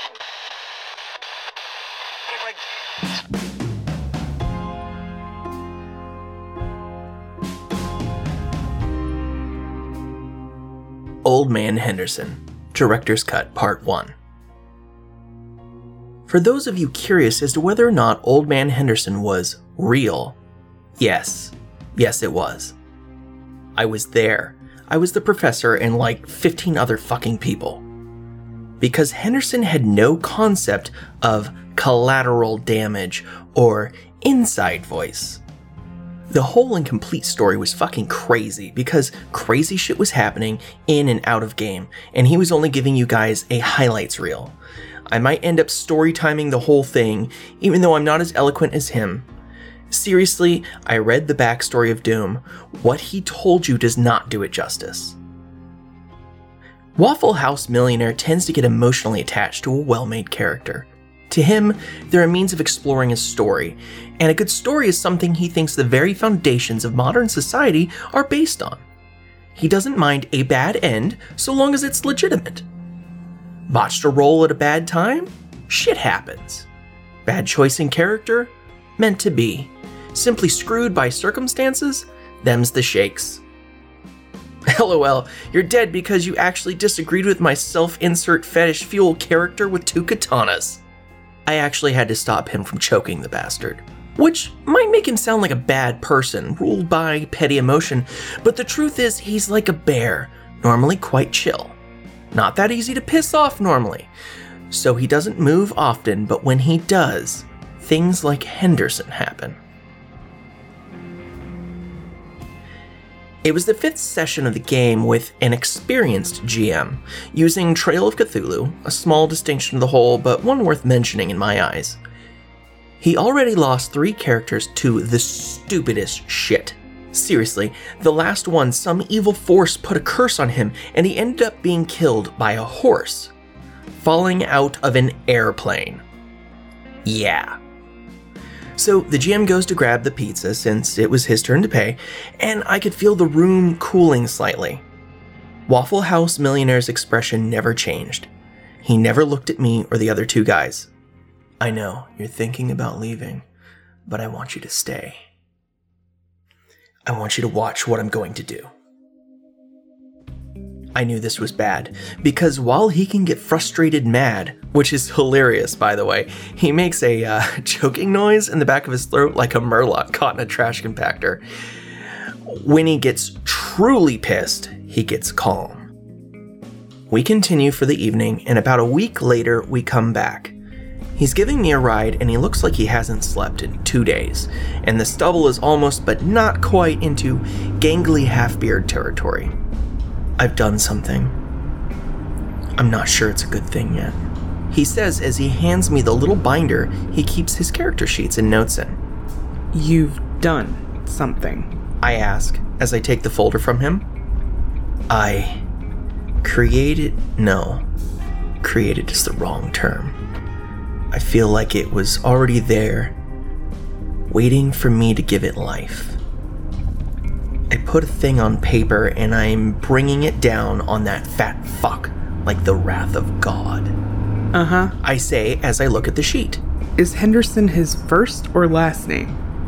Old Man Henderson, Director's Cut Part 1. For those of you curious as to whether or not Old Man Henderson was real, yes, it was. I was there. I was the professor and like 15 other fucking people. Because Henderson had no concept of collateral damage or inside voice. The whole and complete story was fucking crazy because crazy shit was happening in and out of game, and he was only giving you guys a highlights reel. I might end up story timing the whole thing, even though I'm not as eloquent as him. Seriously, I read the backstory of Doom. What he told you does not do it justice. Waffle House Millionaire tends to get emotionally attached to a well-made character. To him, they're a means of exploring his story, and a good story is something he thinks the very foundations of modern society are based on. He doesn't mind a bad end so long as it's legitimate. Botched a role at a bad time? Shit happens. Bad choice in character? Meant to be. Simply screwed by circumstances? Them's the shakes. LOL, you're dead because you actually disagreed with my self-insert fetish fuel character with 2 katanas. I actually had to stop him from choking the bastard. Which might make him sound like a bad person, ruled by petty emotion, but the truth is he's like a bear, normally quite chill. Not that easy to piss off normally. So he doesn't move often, but when he does, things like Henderson happen. It was the 5th session of the game with an experienced GM, using Trail of Cthulhu, a small distinction to the whole, but one worth mentioning in my eyes. He already lost 3 characters to the stupidest shit. Seriously, the last one, some evil force put a curse on him, and he ended up being killed by a horse, falling out of an airplane. Yeah. So the GM goes to grab the pizza since it was his turn to pay, and I could feel the room cooling slightly. Waffle House Millionaire's expression never changed. He never looked at me or the other 2 guys. I know, you're thinking about leaving, but I want you to stay. I want you to watch what I'm going to do. I knew this was bad, because while he can get frustrated mad, which is hilarious by the way, he makes a choking noise in the back of his throat like a murloc caught in a trash compactor. When he gets truly pissed, he gets calm. We continue for the evening, and about a week later we come back. He's giving me a ride and he looks like he hasn't slept in 2 days, and the stubble is almost but not quite into gangly half-beard territory. I've done something. I'm not sure it's a good thing yet. He says as he hands me the little binder he keeps his character sheets and notes in. You've done something? I ask as I take the folder from him. Created is the wrong term. I feel like it was already there, waiting for me to give it life. I put a thing on paper and I'm bringing it down on that fat fuck like the wrath of God. Uh-huh. I say as I look at the sheet. Is Henderson his first or last name?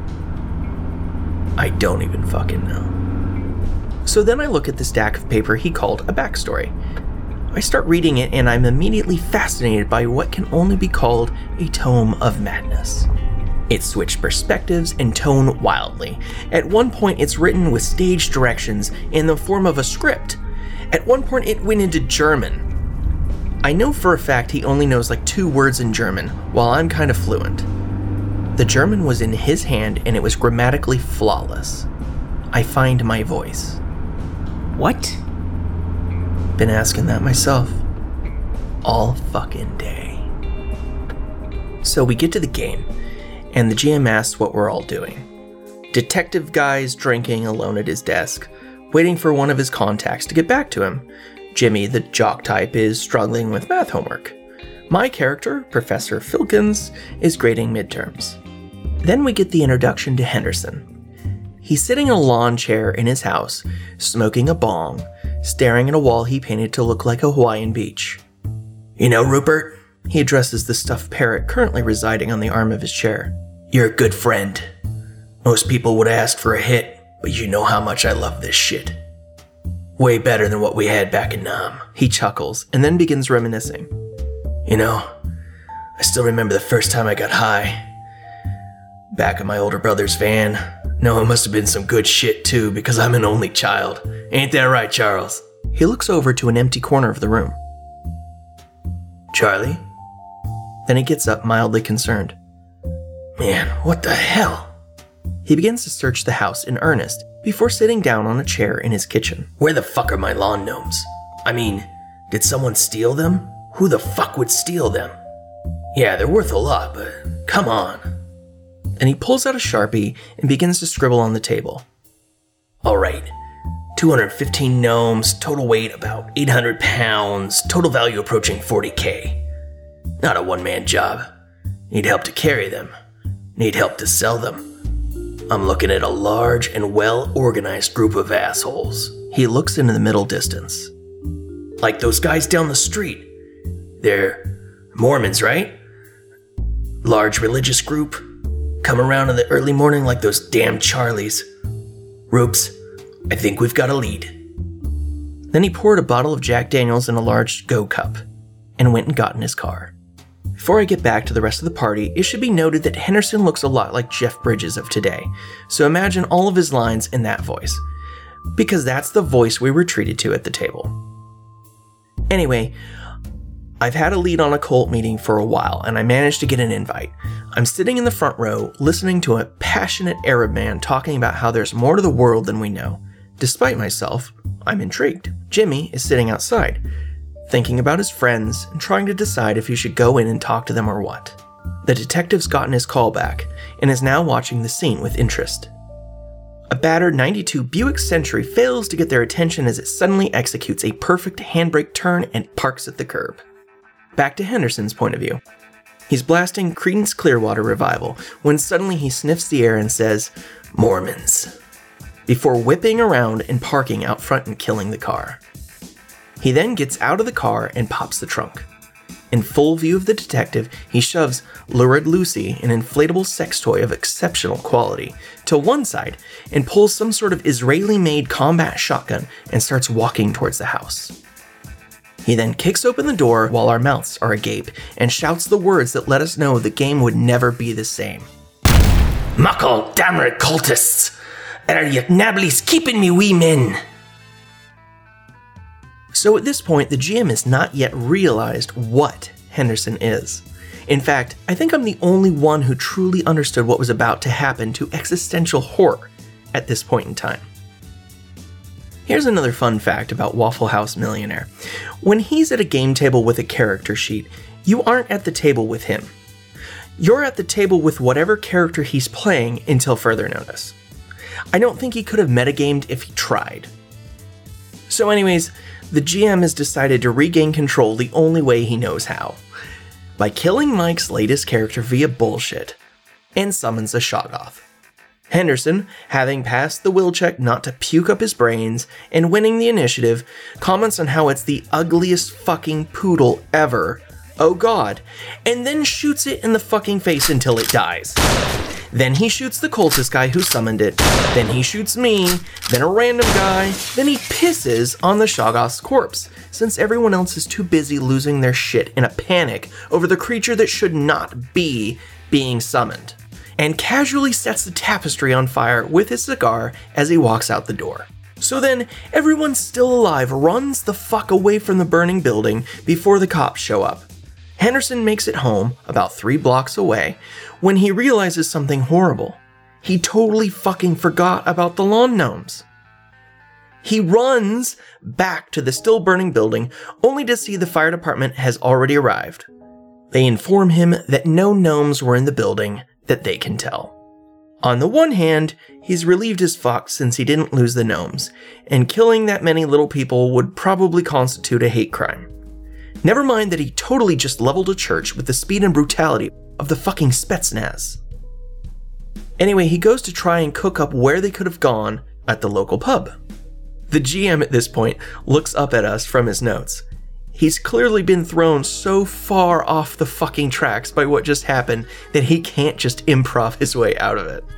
I don't even fucking know. So then I look at the stack of paper he called a backstory. I start reading it and I'm immediately fascinated by what can only be called a tome of madness. It switched perspectives and tone wildly. At one point it's written with stage directions in the form of a script. At one point it went into German. I know for a fact he only knows like 2 words in German, while I'm kind of fluent. The German was in his hand and it was grammatically flawless. I find my voice. What? Been asking that myself. All fucking day. So we get to the game, and the GM asks what we're all doing. Detective guy's drinking alone at his desk, waiting for one of his contacts to get back to him. Jimmy, the jock type, is struggling with math homework. My character, Professor Filkins, is grading midterms. Then we get the introduction to Henderson. He's sitting in a lawn chair in his house, smoking a bong, staring at a wall he painted to look like a Hawaiian beach. You know, Rupert, He addresses the stuffed parrot currently residing on the arm of his chair. "You're a good friend. Most people would ask for a hit, but you know how much I love this shit. Way better than what we had back in Nam." He chuckles and then begins reminiscing. "You know, I still remember the first time I got high. Back in my older brother's van. No, it must have been some good shit too, because I'm an only child. Ain't that right, Charles?" He looks over to an empty corner of the room. "Charlie?" Then he gets up, mildly concerned. "Man, what the hell?" He begins to search the house in earnest before sitting down on a chair in his kitchen. "Where the fuck are my lawn gnomes? I mean, did someone steal them? Who the fuck would steal them? Yeah, they're worth a lot, but come on." And he pulls out a Sharpie and begins to scribble on the table. "All right, 215 gnomes, total weight about 800 pounds, total value approaching 40K. Not a one-man job. Need help to carry them. Need help to sell them. I'm looking at a large and well-organized group of assholes." He looks into the middle distance. "Like those guys down the street. They're Mormons, right? Large religious group. Come around in the early morning like those damn Charlies. Rupes, I think we've got a lead." Then he poured a bottle of Jack Daniels in a large Go cup and went and got in his car. Before I get back to the rest of the party, it should be noted that Henderson looks a lot like Jeff Bridges of today, so imagine all of his lines in that voice, because that's the voice we were treated to at the table. Anyway, I've had a lead on a cult meeting for a while, and I managed to get an invite. I'm sitting in the front row, listening to a passionate Arab man talking about how there's more to the world than we know. Despite myself, I'm intrigued. Jimmy is sitting outside, thinking about his friends and trying to decide if he should go in and talk to them or what. The detective's gotten his call back and is now watching the scene with interest. A battered 92 Buick Century fails to get their attention as it suddenly executes a perfect handbrake turn and parks at the curb. Back to Henderson's point of view. He's blasting Creedence Clearwater Revival when suddenly he sniffs the air and says, "Mormons," before whipping around and parking out front and killing the car. He then gets out of the car and pops the trunk. In full view of the detective, he shoves Lurid Lucy, an inflatable sex toy of exceptional quality, to one side and pulls some sort of Israeli-made combat shotgun and starts walking towards the house. He then kicks open the door while our mouths are agape and shouts the words that let us know the game would never be the same. "Muckle damned cultists! Are ye nabblies keeping me wee men?" So at this point, the GM has not yet realized what Henderson is. In fact, I think I'm the only one who truly understood what was about to happen to existential horror at this point in time. Here's another fun fact about Waffle House Millionaire. When he's at a game table with a character sheet, you aren't at the table with him. You're at the table with whatever character he's playing until further notice. I don't think he could have metagamed if he tried. So anyways, the GM has decided to regain control the only way he knows how, by killing Mike's latest character via bullshit, and summons a Shoggoth. Henderson, having passed the will check not to puke up his brains and winning the initiative, comments on how it's the ugliest fucking poodle ever, oh god, and then shoots it in the fucking face until it dies. Then he shoots the cultist guy who summoned it, then he shoots me, then a random guy, then he pisses on the Shoggoth's corpse, since everyone else is too busy losing their shit in a panic over the creature that should not be being summoned, and casually sets the tapestry on fire with his cigar as he walks out the door. So then, everyone still alive runs the fuck away from the burning building before the cops show up. Henderson makes it home, about 3 blocks away, when he realizes something horrible. He totally fucking forgot about the lawn gnomes. He runs back to the still burning building, only to see the fire department has already arrived. They inform him that no gnomes were in the building that they can tell. On the one hand, he's relieved as fuck since he didn't lose the gnomes, and killing that many little people would probably constitute a hate crime. Never mind that he totally just leveled a church with the speed and brutality of the fucking Spetsnaz. Anyway, he goes to try and cook up where they could have gone at the local pub. The GM at this point looks up at us from his notes. He's clearly been thrown so far off the fucking tracks by what just happened that he can't just improv his way out of it.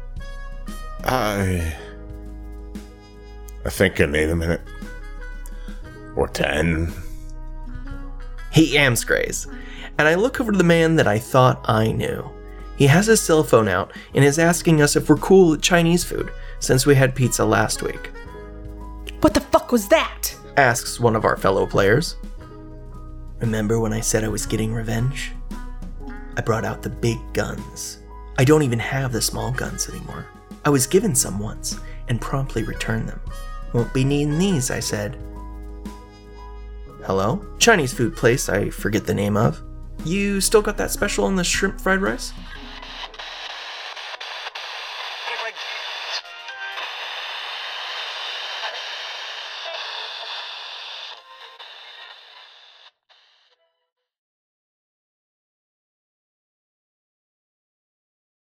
I think I need a minute. Or 10. He amscrays, and I look over to the man that I thought I knew. He has his cell phone out and is asking us if we're cool with Chinese food, since we had pizza last week. What the fuck was that? Asks one of our fellow players. Remember when I said I was getting revenge? I brought out the big guns. I don't even have the small guns anymore. I was given some once, and promptly returned them. Won't be needing these, I said. Hello? Chinese food place I forget the name of. You still got that special on the shrimp fried rice?